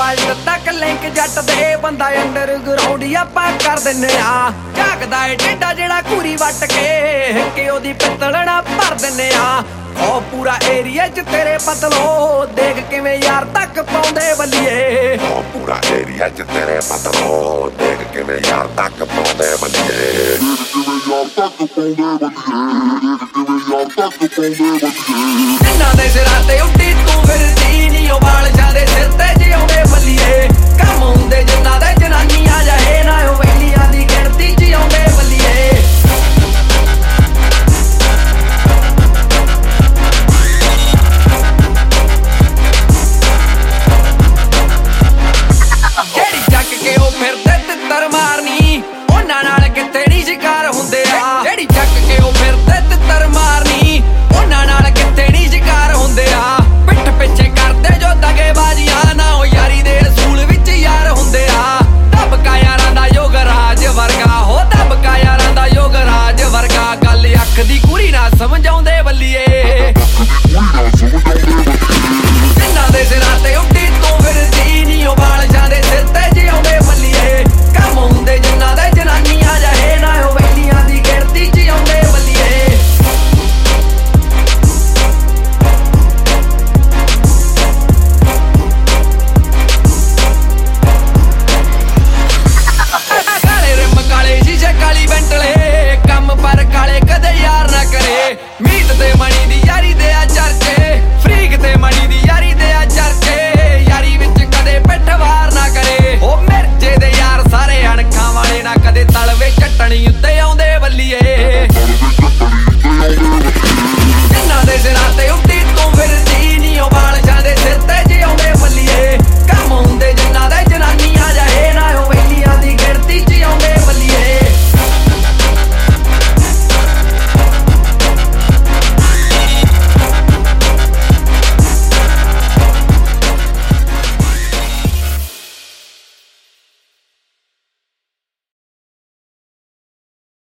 world ਤੱਕ link ਜੱਟ ਦੇ ਬੰਦਾ ਅੰਡਰਗਰਾਉਂਡ ਆਪਾਂ ਕਰ ਦਿੰਨੇ ਆ ਝਾਕਦਾ ਏ ਟੇਡਾ ਜਿਹੜਾ ਘੂਰੀ ਵੱਟ ਕੇ ਕਿ ਉਹਦੀ ਪਿੱਤਲਣਾ ਭਰ ਦਿੰਨੇ ਆ ਉਹ ਪੂਰਾ ਏਰੀਆ 'ਚ ਤੇਰੇ ਬਦਲੋ ਦੇਖ ਕਿਵੇਂ ਯਾਰ ਤੱਕ ਪਾਉਂਦੇ ਬੱਲੀਏ ਉਹ ਪੂਰਾ ਏਰੀਆ 'ਚ ਤੇਰੇ ਬਦਲੋ ਦੇਖ ਕਿਵੇਂ ਯਾਰ ਤੱਕ ਪਾਉਂਦੇ ਬੱਲੀਏ ਜਿੰਨਾਂ ਦੇ ਸਿਰਾਂ ਤੇ ਉੱਡੀ ਤੂੰ ਫਿਰਦੀ ਨੀ ਉਹ ਬਾਲਸ਼ਾਂ ਦੇ ਸਿਰ ਤੇ ਜਿਉਂਦੇ ਬੱਲੀਏ ਕੰਮ ਹੁੰਦੇ ਜਿੰਨਾਂ ਦੇ ਜਨਾਨੀਆਂ ਜਾਏ ਨਾ ਉਹ ਵੈਲੀਆਂ ਦੀ ਗਿਣਤੀ ਜਿਉਂਦੇ ਬੱਲੀਏ ਜਿਹੜੀ ਚੱਕ ਕੇ ਉਹ ਫਿਰਦੇ ਤਿੱਤਰ ਮਾਰਨੀ ਉਹਨਾਂ ਨਾਲ ਕਿਤੇ ਨੀ ਸ਼ਿਕਾਰ ਹੁੰਦੇ ਆ ਜਿਹੜੀ ਚੱਕ ਕੇ ਉਹ ਫਿਰਦੇ ਤਿੱਤਰ ਮਾਰਨੀ ਉਹਨਾਂ ਨਾਲ ਕਿਤੇ ਨੀ ਸ਼ਿਕਾਰ ਹੁੰਦੇ ਆ ਪਿੱਠ ਪਿੱਛੇ ਕਰਦੇ ਜੋ ਦਗੇਬਾਜ਼ੀਆਂ ਨਾ ਉਹ ਯਾਰੀ ਦੇ ਅਸੂਲ ਵਿੱਚ ਯਾਰ ਹੁੰਦੇ ਆ ਦਬਕਾ ਯਾਰਾਂ ਦਾ ਯੋਗ ਰਾਜ ਵਰਗਾ ਹੋ ਦਬਕਾ ਯਾਰਾਂ ਦਾ ਯੋਗ ਰਾਜ ਵਰਗਾ ਗੱਲ ਅੱਖ ਦੀ ਕੁੜੀ ਨਾ ਸਮਝਾਉਂਦੇ ਬੱਲੀਏ ਜਿੰਨਾਂ ਦੇ ਸਿਰਾਂ ਤੇ ਉੱਡੀ ਤੂੰ ਫਿਰਦੀ ਨੀ ਉਹ ਬਾਲਸ਼ਾਂ ਦੇ ਸਿਰ ਤੇ ਜਿਉਂਦੇ ਬੱਲੀਏ ਕੰਮ ਹੁੰਦੇ ਜਿੰਨਾਂ ਦੇ ਜਨਾਨੀਆਂ ਜਾਏ ਨਾ ਉਹ ਵੈਲੀਆਂ ਦੀ ਗਿਣਤੀ ਜਿਉਂਦੇ ਬੱਲੀਏ ਕਾਲੇ ਰਿਮ ਕਾਲੇ ਸ਼ੀਸ਼ੇ ਕਾਲੀ ਬੈਂਟਲੇ ਕੰਮ ਪਰ ਕਾਲੇ ਕਦੇ ਯਾਰ ਨਾ ਕਰੇ ਮੀਤ ਤੇ ਮਣੀ ਦੀ ਯਾਰੀ ਦੇ ਆ ਚਰਚੇ ਫਰੀਕ ਤੇ ਮਣੀ ਦੀ ਯਾਰੀ ਦੇ ਆ ਚਰਚੇ ਯਾਰੀ ਵਿੱਚ ਕਦੇ ਪਿੱਠ ਵਾਰ ਨਾ ਕਰੇ ਉਹ ਮਿਰਜੇ ਦੇ ਯਾਰ ਸਾਰੇ ਅਣਖਾਂ ਵਾਲੇ ਨਾ ਕਦੇ ਤਲਵੇ ਚੱਟਣੀ ਉੱਤੇ ਆਉਂਦੇ